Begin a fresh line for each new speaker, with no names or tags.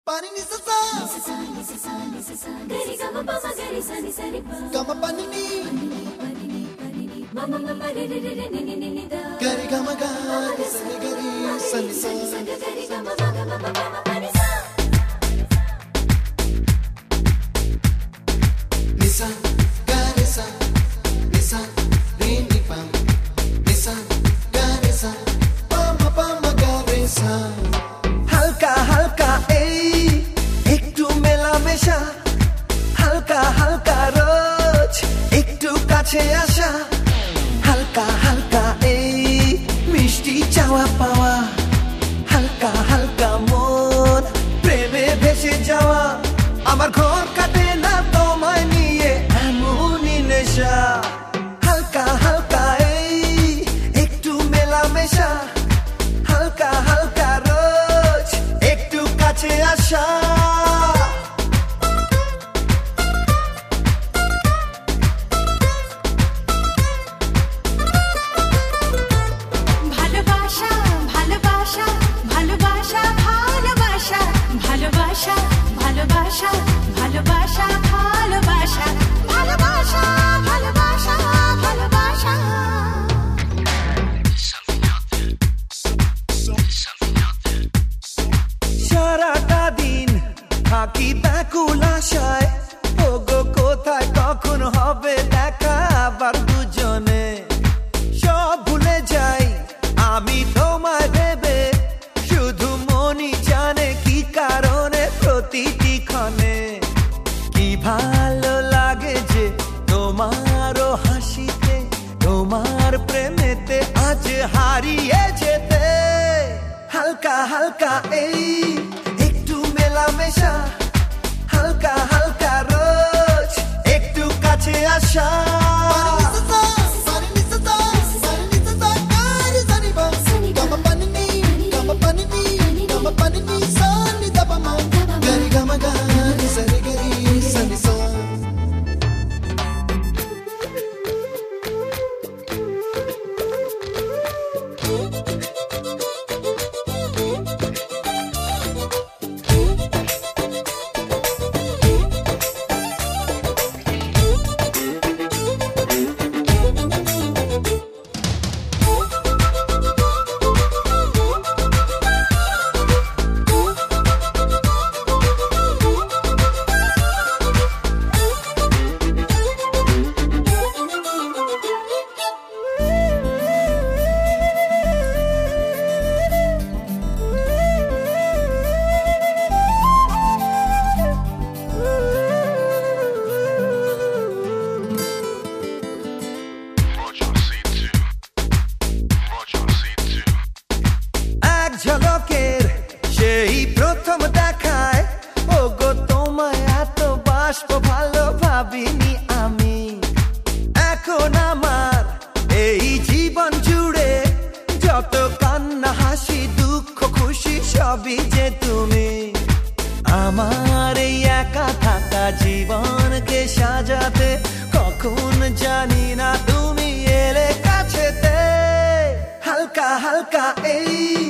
Pani ni sa sa gari ga ma pa ma gari sa ni sa ri pa ga ma pani ni ma ma ma ma re re re ni ni ni da gari ga ma ga ni sa ni gari sa ni sa gari ga ma ma ga ma pa ma pani sa ni sa gari sa ni sa re ni pa ni sa gari sa pa ma gari sa
হালকা হালকা একটু মেলামেশা হালকা হালকা রোজ একটু কাছে আসা হালকা হালকা মিষ্টি চাওয়া পাওয়া হালকা হালকা মন প্রেমে ভেসে যাওয়া আমার ঘর কাটে না তোমায় নিয়ে এমনই নেশা হালকা হালকা একটু মেলামেশা হালকা হালকা রোজ একটু কাছে আসা
ভালোবাসা ভালোবাসা ভালোবাসা ভালোবাসা ভালোবাসা ভালোবাসা ভালোবাসা ভালোবাসা ভালোবাসা ভালোবাসা ভালোবাসা
সারাটা দিন থাকি ব্যাকুল আশায় ওগো কোথায় কখন হবে দেখা আবার দুজনে সব ভুলে যাই আমি তোমায় ভেবে শুধু মনই জানে কি কারণে প্রতিটি ক্ষণে কি ভালো লাগে যে তোমারও হাসিতে তোমার প্রেমেতে আজ হারিয়ে যেতে হালকা হালকা একটু মেলামেশা হালকা হালকা রোজ একটু কাছে আসা ঝলকের সেই প্রথম দেখায় ওগো তোমায় এত বাসবো ভালো ভাবিনি আমি এখন আমার এই জীবন জুড়ে যত কান্না হাসি দুঃখ খুশি সবই যে তুমি আমার এই একা থাকা জীবনকে সাজাতে কখন জানি না তুমি এলে কাছেতে হালকা হালকা